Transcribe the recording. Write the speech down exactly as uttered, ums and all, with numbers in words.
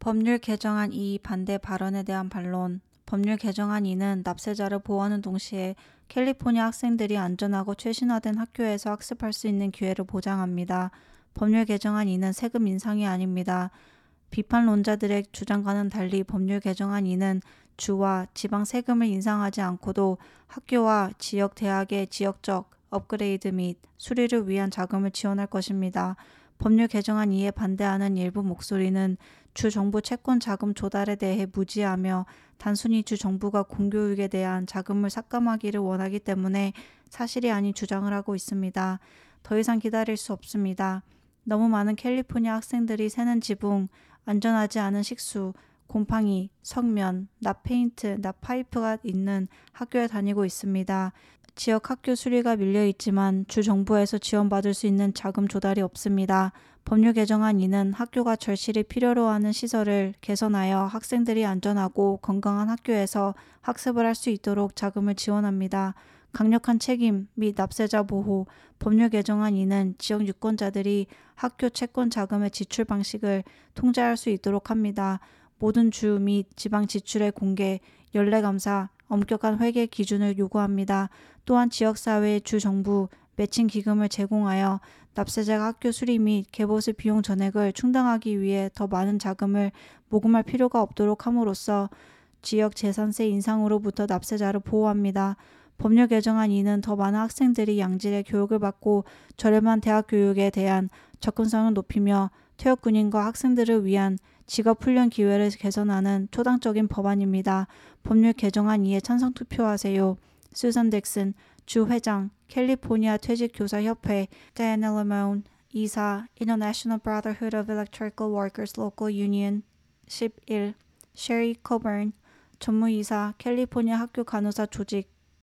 법률 개정안 이 반대 발언에 대한 반론. 법률 개정안 이는 납세자를 보호하는 동시에 캘리포니아 학생들이 안전하고 최신화된 학교에서 학습할 수 있는 기회를 보장합니다. 법률 개정안 이는 세금 인상이 아닙니다. 비판론자들의 주장과는 달리 법률 개정안 이는 주와 지방 세금을 인상하지 않고도 학교와 지역 대학의 지역적 업그레이드 및 수리를 위한 자금을 지원할 것입니다. 법률 개정안 이에 반대하는 일부 목소리는 주 정부 채권 자금 조달에 대해 무지하며 단순히 주 정부가 공교육에 대한 자금을 삭감하기를 원하기 때문에 사실이 아닌 주장을 하고 있습니다. 더 이상 기다릴 수 없습니다. 너무 많은 캘리포니아 학생들이 새는 지붕, 안전하지 않은 식수, 곰팡이, 석면, 납 페인트, 납 파이프가 있는 학교에 다니고 있습니다. 지역 학교 수리가 밀려 있지만 주 정부에서 지원받을 수 있는 자금 조달이 없습니다. 법률 개정안 이는 학교가 절실히 필요로 하는 시설을 개선하여 학생들이 안전하고 건강한 학교에서 학습을 할 수 있도록 자금을 지원합니다. 강력한 책임 및 납세자 보호. 법률 개정안 이는 지역 유권자들이 학교 채권 자금의 지출 방식을 통제할 수 있도록 합니다. 모든 주 및 지방 지출의 공개, 연례감사, 엄격한 회계 기준을 요구합니다. 또한 지역사회의 주정부 매칭 기금을 제공하여 납세자가 학교 수리 및 개보수 비용 전액을 충당하기 위해 더 많은 자금을 모금할 필요가 없도록 함으로써 지역 재산세 인상으로부터 납세자를 보호합니다. 법률 개정안 이는 더 많은 학생들이 양질의 교육을 받고 저렴한 대학 교육에 대한 접근성을 높이며 퇴역 군인과 학생들을 위한 직업 훈련 기회를 개선하는 초당적인 법안입니다. 법률 개정안 이에 찬성 투표하세요. 수산 덱슨, 주 회장, 캘리포니아 퇴직교사협회, 다이애나 레몬, 이사, International Brotherhood of Electrical Workers Local Union, 십일, 셰리 코버н, 전무이사, 캘리포니아 학교 간호사 조직,